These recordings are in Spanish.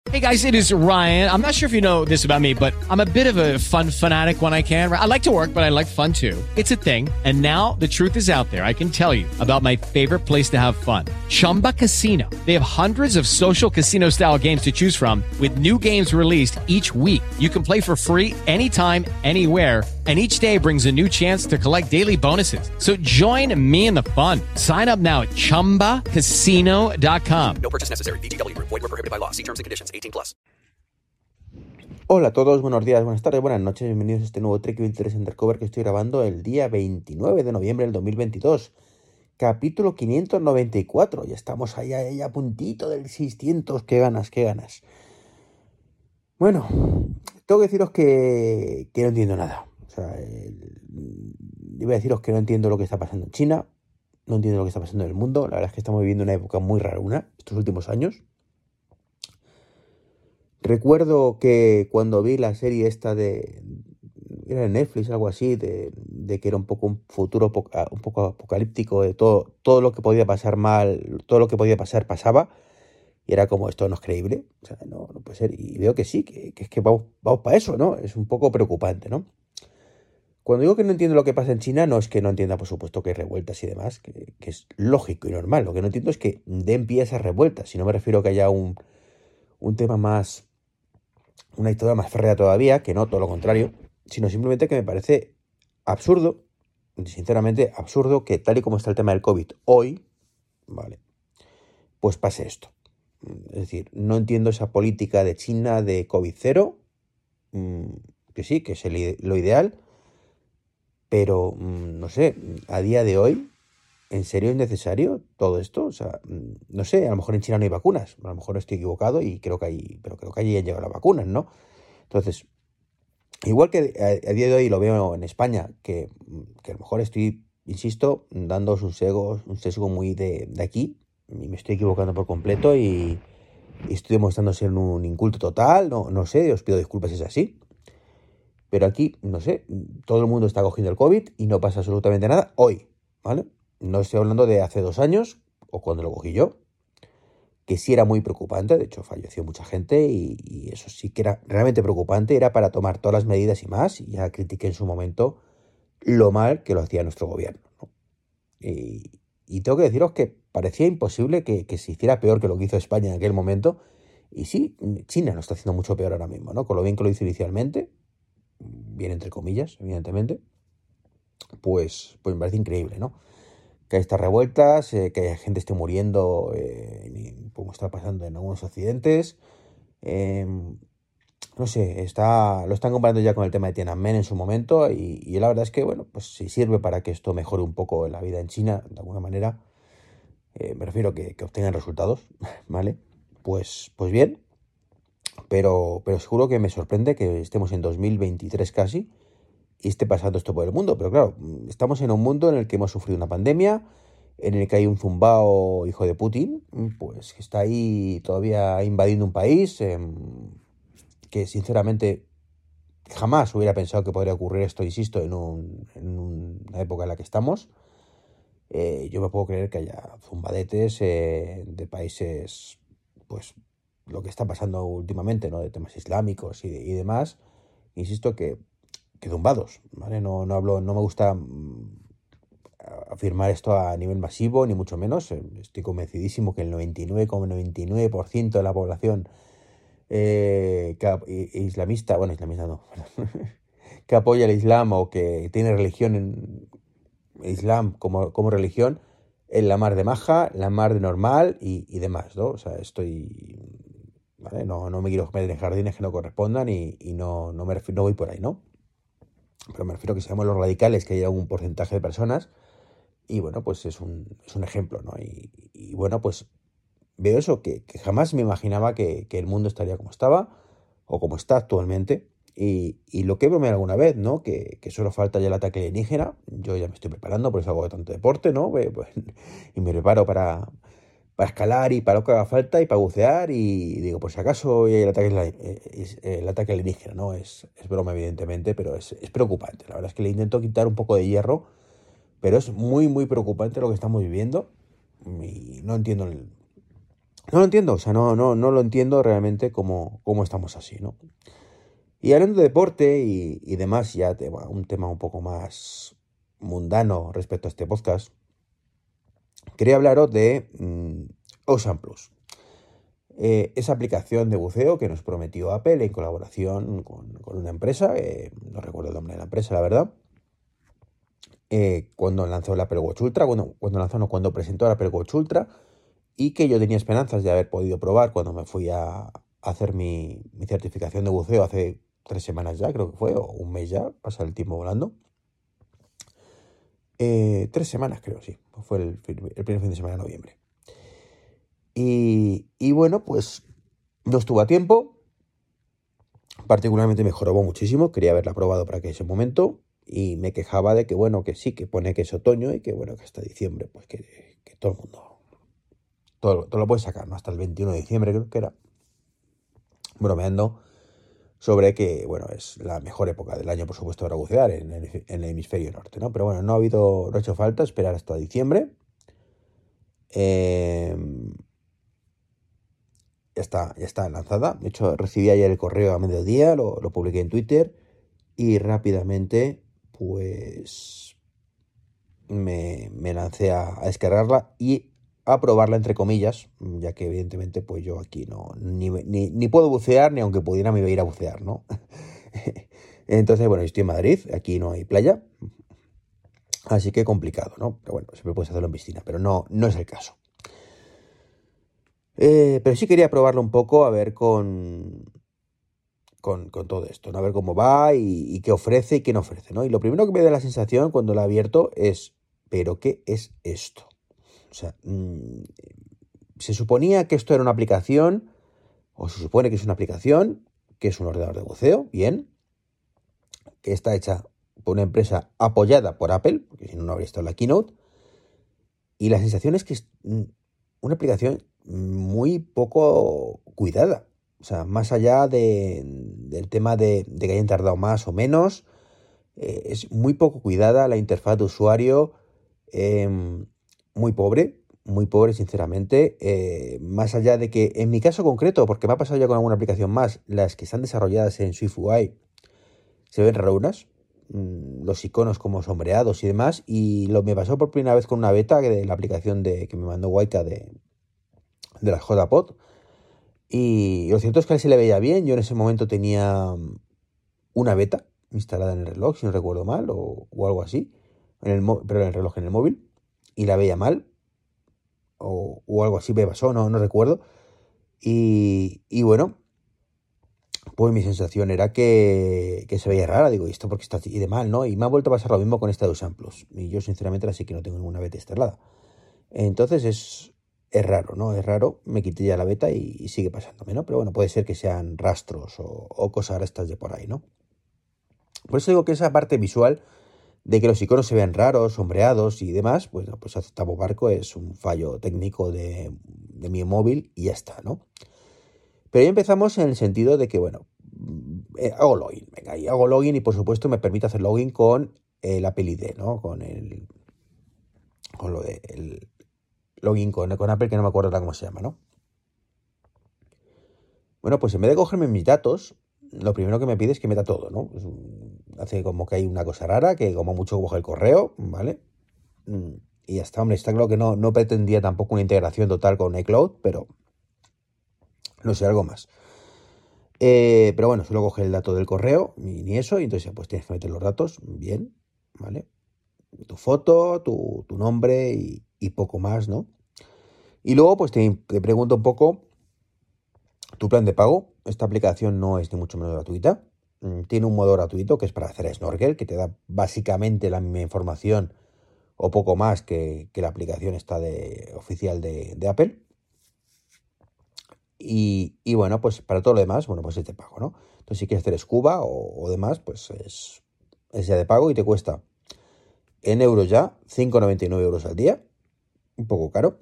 Hey guys, it is Ryan. I'm not sure if you know this about me, but I'm a bit of a fun fanatic when I can. I like to work, but I like fun too. It's a thing. And now the truth is out there. I can tell you about my favorite place to have fun. Chumba Casino. They have hundreds of social casino style games to choose from with new games released each week. You can play for free anytime, anywhere. And each day brings a new chance to collect daily bonuses. So join me in the fun. Sign up now at ChumbaCasino.com. No purchase necessary. VGW Group. Void where prohibited by law. See terms and conditions. 18+. Hola a todos, buenos días, buenas tardes, buenas noches. Bienvenidos a este nuevo Trek 23 Undercover que estoy grabando el día 29 de noviembre del 2022. Capítulo 594. Ya estamos ahí a puntito del 600. Qué ganas, qué ganas. Bueno, tengo que deciros que no entiendo nada. O sea, iba a deciros que no entiendo lo que está pasando en China, no entiendo lo que está pasando en el mundo. La verdad es que estamos viviendo una época muy rara estos últimos años. Recuerdo que cuando vi la serie esta era de Netflix, algo así, de que era un poco un futuro un poco apocalíptico, de todo lo que podía pasar mal, todo lo que podía pasar pasaba, y era como, esto no es creíble, o sea, no puede ser, y veo que sí, que es que vamos para eso, ¿no? Es un poco preocupante, ¿no? Cuando digo que no entiendo lo que pasa en China, no es que no entienda, por supuesto, que hay revueltas y demás, que es lógico y normal. Lo que no entiendo es que den pie a esas revueltas, si no me refiero a que haya un tema más, una historia más férrea todavía, que no, todo lo contrario, sino simplemente que me parece absurdo, sinceramente absurdo, que tal y como está el tema del COVID hoy, vale, pues pase esto. Es decir, no entiendo esa política de China de COVID cero, que sí, que es lo ideal, pero no sé, a día de hoy, ¿en serio es necesario todo esto? O sea, no sé, a lo mejor en China no hay vacunas, a lo mejor estoy equivocado y creo que allí han llegado las vacunas, ¿no? Entonces, igual que a día de hoy lo veo en España, que a lo mejor estoy, insisto, dando un sesgo muy de aquí, y me estoy equivocando por completo y estoy demostrando ser un inculto total, no sé, os pido disculpas si es así. Pero aquí, no sé, todo el mundo está cogiendo el COVID y no pasa absolutamente nada hoy, ¿vale? No estoy hablando de hace 2 años, o cuando lo cogí yo, que sí era muy preocupante, de hecho falleció mucha gente y eso sí que era realmente preocupante, era para tomar todas las medidas y más, y ya critiqué en su momento lo mal que lo hacía nuestro gobierno, ¿no? Y tengo que deciros que parecía imposible que se hiciera peor que lo que hizo España en aquel momento, y sí, China lo está haciendo mucho peor ahora mismo, ¿no? Con lo bien que lo hizo inicialmente, bien entre comillas, evidentemente, pues me parece increíble, ¿no? Que hay estas revueltas, que haya gente esté muriendo, como está pasando en algunos accidentes. No sé, lo están comparando ya con el tema de Tiananmen en su momento, y la verdad es que, bueno, pues si sirve para que esto mejore un poco la vida en China, de alguna manera, me refiero a que obtengan resultados, ¿vale? Pues bien, pero seguro que me sorprende que estemos en 2023 casi, y esté pasando esto por el mundo. Pero claro, estamos en un mundo en el que hemos sufrido una pandemia, en el que hay un zumbao hijo de Putin, pues que está ahí todavía invadiendo un país, que sinceramente jamás hubiera pensado que podría ocurrir esto, insisto, en una época en la que estamos. Yo me puedo creer que haya zumbadetes de países, pues lo que está pasando últimamente, ¿no? De temas islámicos y demás. Insisto que zumbados, ¿vale? No me gusta afirmar esto a nivel masivo, ni mucho menos. Estoy convencidísimo que el 99,99% de la población islamista no, que apoya el Islam o que tiene religión en Islam como religión, es la mar de maja, la mar de normal y demás, ¿no? O sea, ¿vale? No me quiero meter en jardines que no correspondan y no voy por ahí, ¿no? Pero me refiero a que seamos los radicales, que haya un porcentaje de personas, y bueno, pues es un ejemplo, ¿no? Y bueno, pues veo eso, que jamás me imaginaba que el mundo estaría como estaba, o como está actualmente, y lo que he bromeado alguna vez, ¿no? Que solo falta ya el ataque alienígena. Yo ya me estoy preparando, por eso hago tanto deporte, ¿no? Y me preparo para escalar y para lo que haga falta y para bucear, y digo, por si acaso hoy hay el ataque alienígena, ¿no? Es broma, evidentemente, pero es preocupante. La verdad es que le intento quitar un poco de hierro, pero es muy, muy preocupante lo que estamos viviendo, y no entiendo No lo entiendo, o sea, no lo entiendo realmente cómo estamos así, ¿no? Y hablando de deporte y demás, ya un tema un poco más mundano respecto a este podcast, quería hablaros de Ocean Plus. Esa aplicación de buceo que nos prometió Apple en colaboración con una empresa, no recuerdo el nombre de la empresa, la verdad, cuando lanzó el Apple Watch Ultra, cuando presentó el Apple Watch Ultra, y que yo tenía esperanzas de haber podido probar cuando me fui a hacer mi certificación de buceo hace 3 semanas ya, creo que fue, o un mes ya, pasa el tiempo volando. 3 semanas creo, sí, fue el primer fin de semana de noviembre. Y bueno, pues no estuvo a tiempo, particularmente me jorobó muchísimo, quería haberla probado para que ese momento, y me quejaba de que bueno, que sí, que pone que es otoño y que bueno, que hasta diciembre, pues que todo el mundo, todo lo puede sacar, ¿no? Hasta el 21 de diciembre creo que era, bromeando sobre que, bueno, es la mejor época del año, por supuesto, para bucear en el hemisferio norte, ¿no? Pero bueno, no ha hecho falta esperar hasta diciembre. Eh, ya está lanzada. De hecho, recibí ayer el correo a mediodía, lo publiqué en Twitter y rápidamente, pues, me lancé a descargarla y a probarla, entre comillas, ya que evidentemente, pues yo aquí ni puedo bucear, ni aunque pudiera me iba a ir a bucear, ¿no? Entonces, bueno, yo estoy en Madrid, aquí no hay playa, así que complicado, ¿no? Pero bueno, siempre puedes hacerlo en piscina, pero no es el caso. Pero sí quería probarlo un poco, a ver con todo esto, ¿no? A ver cómo va y qué ofrece y qué no ofrece, ¿no? Y lo primero que me da la sensación cuando la abierto es, ¿pero qué es esto? O sea, se suponía que esto era una aplicación, o se supone que es una aplicación, que es un ordenador de buceo, bien, que está hecha por una empresa apoyada por Apple, porque si no, no habría estado en la keynote, y la sensación es que es una aplicación muy poco cuidada. O sea, más allá del tema de que hayan tardado más o menos, es muy poco cuidada la interfaz de usuario, muy pobre, sinceramente. Más allá de que, en mi caso concreto, porque me ha pasado ya con alguna aplicación más, las que están desarrolladas en SwiftUI se ven rarunas, los iconos como sombreados y demás, y me pasó por primera vez con una beta de la aplicación que me mandó Waika de las JPod, y lo cierto es que a él se le veía bien. Yo en ese momento tenía una beta instalada en el reloj, si no recuerdo mal, o algo así, pero en el reloj, en el móvil, y la veía mal, o algo así me pasó, no recuerdo, y bueno, pues mi sensación era que se veía rara. Digo, ¿y esto por qué está así de mal, no? Y me ha vuelto a pasar lo mismo con esta de Ocean Plus, y yo sinceramente así que no tengo ninguna beta instalada. Entonces es raro, ¿no? Es raro, me quité ya la beta y sigue pasándome, ¿no? Pero bueno, puede ser que sean rastros o cosas estas de por ahí, ¿no? Por eso digo que esa parte visual de que los iconos se vean raros, sombreados y demás, pues no, pues aceptamos barco, es un fallo técnico de mi móvil y ya está, ¿no? Pero ya empezamos en el sentido de que, bueno, hago login, venga, y hago login y por supuesto me permite hacer login con el Apple ID, ¿no? Con lo de el login con Apple, que no me acuerdo ahora cómo se llama, ¿no? Bueno, pues en vez de cogerme mis datos, lo primero que me pide es que meta todo, ¿no? Hace como que hay una cosa rara, que como mucho coge el correo, ¿vale? Y ya está, hombre, está claro que no pretendía tampoco una integración total con iCloud, pero no sé, algo más. Pero bueno, solo coge el dato del correo, ni eso, y entonces pues tienes que meter los datos, bien, ¿vale? Tu foto, tu nombre y poco más, ¿no? Y luego pues te pregunto un poco tu plan de pago. Esta aplicación no es ni mucho menos gratuita. Tiene un modo gratuito que es para hacer snorkel, que te da básicamente la misma información o poco más que la aplicación esta oficial de Apple. Y bueno, pues para todo lo demás, bueno, pues es de pago, ¿no? Entonces si quieres hacer scuba o demás, pues es ya de pago y te cuesta en euros ya 5,99 euros al día. Un poco caro.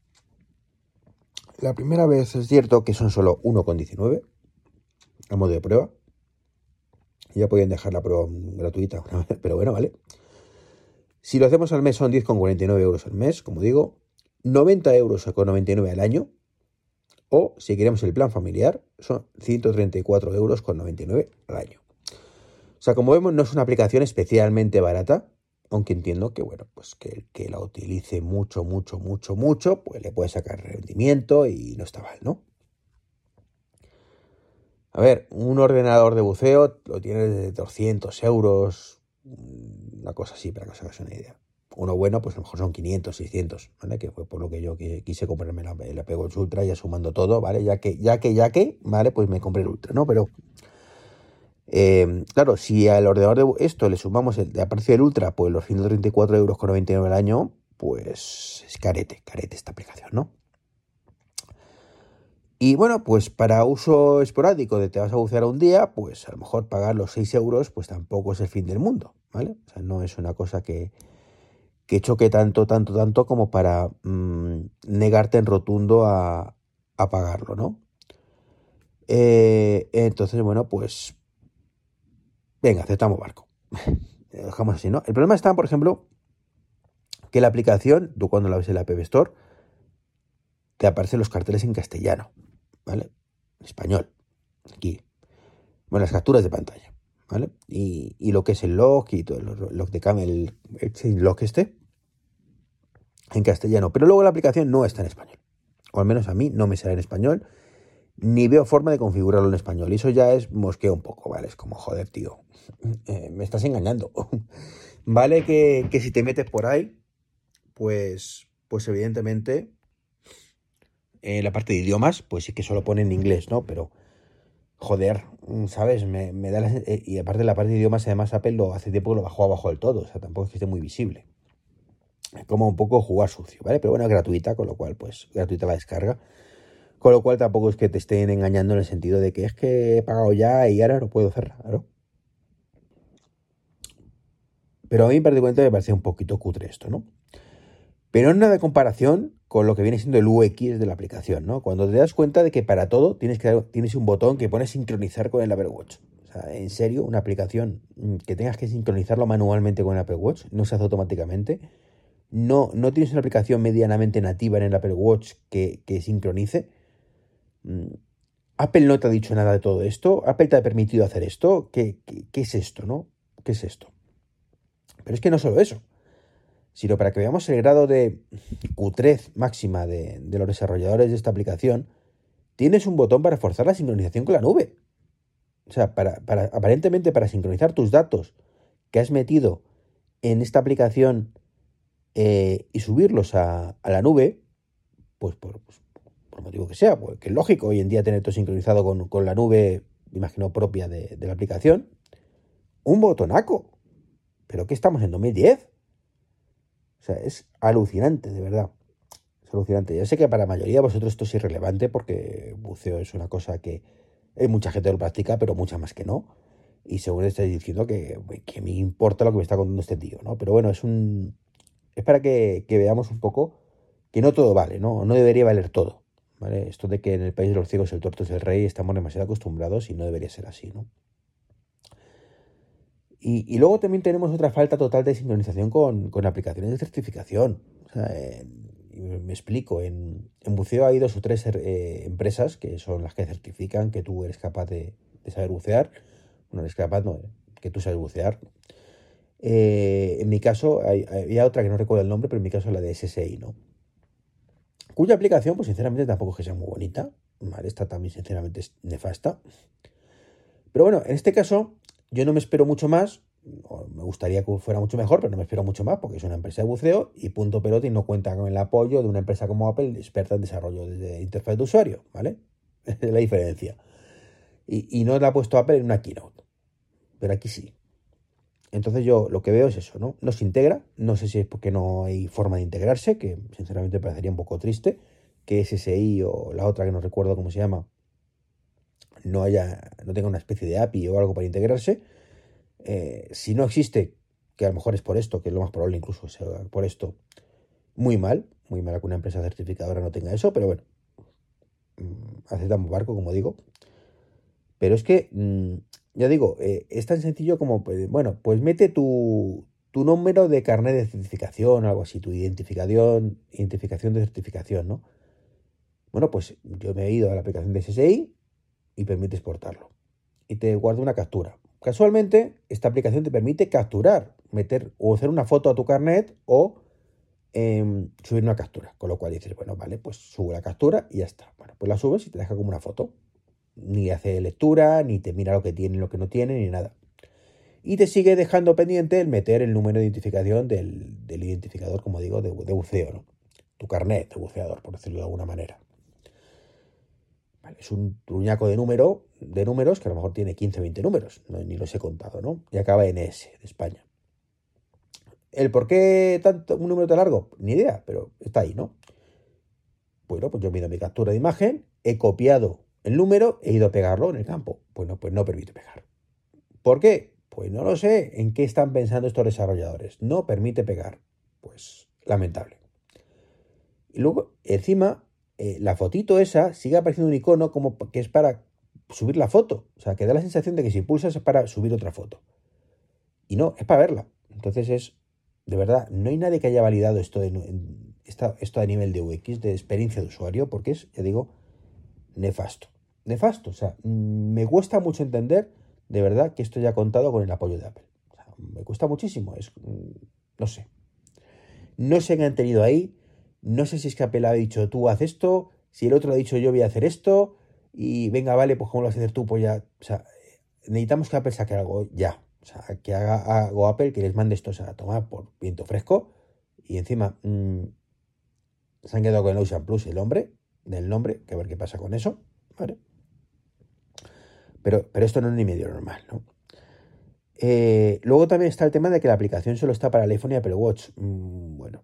La primera vez es cierto que son solo 1,19 a modo de prueba. Ya podían dejar la prueba gratuita, pero bueno, vale. Si lo hacemos al mes son 10,49 euros al mes, como digo. 90 euros con 99 al año. O, si queremos el plan familiar, son 134,99 € al año. O sea, como vemos, no es una aplicación especialmente barata, aunque entiendo que, bueno, pues que el que la utilice mucho, pues le puede sacar rendimiento y no está mal, ¿no? A ver, un ordenador de buceo lo tiene de 200 €, una cosa así, para que os hagáis una idea. Uno bueno, pues a lo mejor son 500, 600, ¿vale? Que fue por lo que yo quise comprarme el Apple Watch Ultra, ya sumando todo, ¿vale? Ya que, ¿vale? Pues me compré el Ultra, ¿no? Pero, claro, si al ordenador de esto le sumamos a precio del Ultra, pues los 134,99 € al año, pues es carete esta aplicación, ¿no? Y bueno, pues para uso esporádico de te vas a bucear un día, pues a lo mejor pagar los 6 euros, pues tampoco es el fin del mundo, ¿vale? O sea, no es una cosa que choque tanto como para negarte en rotundo a pagarlo, ¿no? Entonces, bueno, pues venga, aceptamos barco. Lo dejamos así, ¿no? El problema está, por ejemplo, que la aplicación, tú cuando la ves en la App Store, te aparecen los carteles en castellano, ¿vale? En español, aquí. Bueno, las capturas de pantalla, ¿vale? Y lo que es el log y todo el log de cámara, el change log en castellano. Pero luego la aplicación no está en español. O al menos a mí no me sale en español, ni veo forma de configurarlo en español. Y eso ya es mosqueo un poco, ¿vale? Es como, joder, tío, me estás engañando. Vale que si te metes por ahí, pues evidentemente en la parte de idiomas, pues sí que solo pone en inglés, ¿no? Pero, joder, ¿sabes? Me da y aparte de la parte de idiomas, además Apple hace tiempo que lo bajó abajo del todo, o sea, tampoco es que esté muy visible. Es como un poco jugar sucio, ¿vale? Pero bueno, es gratuita, con lo cual, pues, gratuita la descarga. Con lo cual tampoco es que te estén engañando en el sentido de que es que he pagado ya y ahora no puedo cerrar, ¿no? Pero a mí particularmente me parece un poquito cutre esto, ¿no? Pero no es nada de comparación con lo que viene siendo el UX de la aplicación, ¿no? Cuando te das cuenta de que para todo tienes un botón que pone sincronizar con el Apple Watch. O sea, en serio, una aplicación que tengas que sincronizarlo manualmente con el Apple Watch, no se hace automáticamente. No tienes una aplicación medianamente nativa en el Apple Watch que sincronice. Apple no te ha dicho nada de todo esto. Apple te ha permitido hacer esto. ¿Qué es esto, no? ¿Qué es esto? Pero es que no solo eso, sino para que veamos el grado de cutrez máxima de los desarrolladores de esta aplicación, tienes un botón para forzar la sincronización con la nube. O sea, aparentemente para sincronizar tus datos que has metido en esta aplicación y subirlos a la nube, pues por motivo que sea, pues que es lógico hoy en día tener todo sincronizado con la nube, imagino, propia de la aplicación, un botonaco. ¿Pero qué estamos en 2010? O sea, es alucinante, de verdad. Es alucinante. Ya sé que para la mayoría de vosotros esto es irrelevante porque buceo es una cosa que hay mucha gente que lo practica, pero mucha más que no. Y seguro estáis diciendo que me importa lo que me está contando este tío, ¿no? Pero bueno, es para que veamos un poco que no todo vale, ¿no? No debería valer todo, ¿vale? Esto de que en el país de los ciegos el tuerto es el rey, estamos demasiado acostumbrados y no debería ser así, ¿no? Y luego también tenemos otra falta total de sincronización con aplicaciones de certificación. O sea, me explico, en buceo hay 2 o 3 empresas que son las que certifican que tú eres capaz de saber bucear. Bueno, eres capaz, no, que tú sabes bucear. En mi caso, había otra que no recuerdo el nombre, pero en mi caso la de SSI, ¿no? Cuya aplicación, pues sinceramente tampoco es que sea muy bonita, ¿vale? Esta también sinceramente es nefasta. Pero bueno, en este caso yo no me espero mucho más, me gustaría que fuera mucho mejor, pero no me espero mucho más porque es una empresa de buceo y punto pelota y no cuenta con el apoyo de una empresa como Apple, experta en desarrollo de interfaz de usuario, ¿vale? Esa es la diferencia. Y no la ha puesto Apple en una keynote, pero aquí sí. Entonces yo lo que veo es eso, ¿no? No se integra, no sé si es porque no hay forma de integrarse, que sinceramente parecería un poco triste, que SSI o la otra que no recuerdo cómo se llama, no tenga una especie de API o algo para integrarse. Si no existe, que a lo mejor es por esto, que es lo más probable incluso sea por esto, muy mal que una empresa certificadora no tenga eso, pero bueno, aceptamos barco, como digo. Pero es que, ya digo, es tan sencillo como, bueno, pues mete tu número de carnet de certificación o algo así, tu identificación de certificación, ¿no? Bueno, pues yo me he ido a la aplicación de SSI y permite exportarlo. Y te guardo una captura. Casualmente, esta aplicación te permite capturar, meter o hacer una foto a tu carnet o subir una captura. Con lo cual dices, bueno, vale, pues subo la captura y ya está. Bueno, pues la subes y te deja como una foto. Ni hace lectura, ni te mira lo que tiene y lo que no tiene, ni nada. Y te sigue dejando pendiente el meter el número de identificación del identificador, como digo, de buceo, ¿no? Tu carnet de buceador, por decirlo de alguna manera. Vale, es un truñaco de números que a lo mejor tiene 15 o 20 números, no, ni los he contado, ¿no? Y acaba en S, de España. ¿El por qué un número tan largo? Ni idea, pero está ahí, ¿no? Bueno, pues yo me he ido a mi captura de imagen, he copiado el número, he ido a pegarlo en el campo. Bueno, pues no permite pegar. ¿Por qué? Pues no lo sé. ¿En qué están pensando estos desarrolladores? No permite pegar. Pues lamentable. Y luego, encima, la fotito esa sigue apareciendo un icono como que es para subir la foto. O sea, que da la sensación de que si pulsas es para subir otra foto. Y no, es para verla. Entonces es, de verdad, no hay nadie que haya validado esto a nivel de UX, de experiencia de usuario, porque es, ya digo, nefasto. Nefasto. O sea, me cuesta mucho entender, de verdad, que esto ya ha contado con el apoyo de Apple. O sea, me cuesta muchísimo. No sé. No sé qué han tenido ahí. No sé si es que Apple ha dicho tú haz esto, si el otro ha dicho yo voy a hacer esto, y venga, vale, pues ¿cómo lo vas a hacer tú? Pues ya, o sea, necesitamos que Apple saque algo ya. O sea, que haga algo Apple, que les mande esto a tomar por viento fresco, y encima se han quedado con el Ocean Plus del nombre, que a ver qué pasa con eso, ¿vale? Pero esto no es ni medio normal, ¿no? Luego también está el tema de que la aplicación solo está para el iPhone y Apple Watch. Bueno,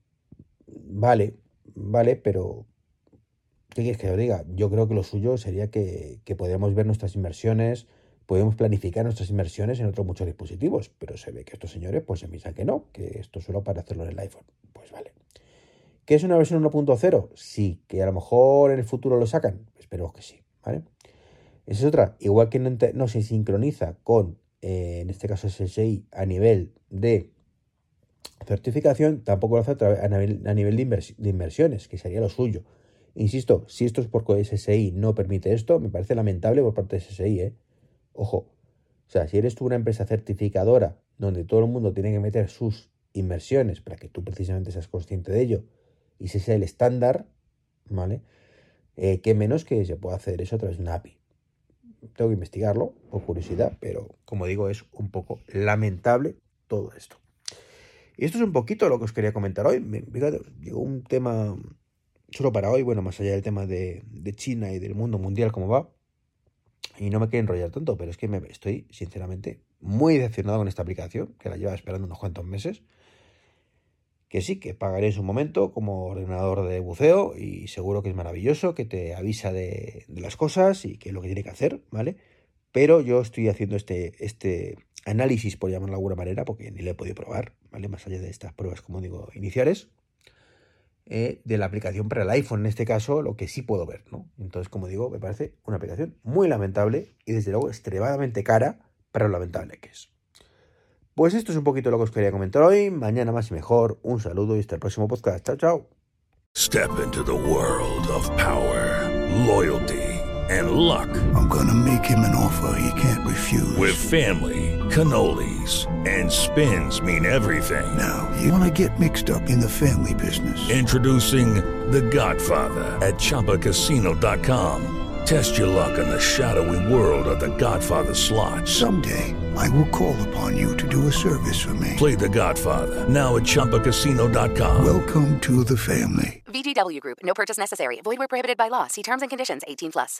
vale, pero ¿qué quieres que os diga? Yo creo que lo suyo sería que podamos ver nuestras inversiones, podemos planificar nuestras inversiones en otros muchos dispositivos, pero se ve que estos señores pues se piensan que no, que esto es solo para hacerlo en el iPhone. Pues vale. ¿Qué es una versión 1.0? Sí, que a lo mejor en el futuro lo sacan, esperemos que sí, ¿vale? Esa es otra, igual que no se sincroniza con, en este caso SSI, a nivel de certificación, tampoco lo hace a nivel de inversiones, que sería lo suyo. Insisto, si esto es porque SSI no permite esto, me parece lamentable por parte de SSI, Ojo, o sea, si eres tú una empresa certificadora donde todo el mundo tiene que meter sus inversiones para que tú precisamente seas consciente de ello y ese sea el estándar, ¿vale? ¿Qué menos que se pueda hacer eso a través de una API? Tengo que investigarlo por curiosidad, pero como digo, es un poco lamentable todo esto. Y esto es un poquito lo que os quería comentar hoy. Fíjate, llegó un tema solo para hoy, bueno, más allá del tema de China y del mundo mundial, cómo va. Y no me quiero enrollar tanto, pero es que estoy, sinceramente, muy decepcionado con esta aplicación, que la lleva esperando unos cuantos meses. Que sí, que pagaré en su momento como ordenador de buceo y seguro que es maravilloso, que te avisa de las cosas y que es lo que tiene que hacer, ¿vale? Pero yo estoy haciendo este análisis, por llamarlo de alguna manera, porque ni lo he podido probar, ¿vale? Más allá de estas pruebas, como digo, iniciales, de la aplicación para el iPhone, en este caso, lo que sí puedo ver, ¿no? Entonces, como digo, me parece una aplicación muy lamentable y desde luego extremadamente cara para lo lamentable que es. Pues esto es un poquito lo que os quería comentar hoy. Mañana más y mejor. Un saludo y hasta el próximo podcast. Chao, chao. Step into the world of power, loyalty, and luck. I'm gonna make him an offer he can't refuse. With family, cannolis, and spins mean everything. Now, you wanna get mixed up in the family business. Introducing The Godfather at ChumbaCasino.com. Test your luck in the shadowy world of The Godfather slot. Someday, I will call upon you to do a service for me. Play The Godfather now at ChumbaCasino.com. Welcome to the family. VGW Group. No purchase necessary. Void where prohibited by law. See terms and conditions. 18+.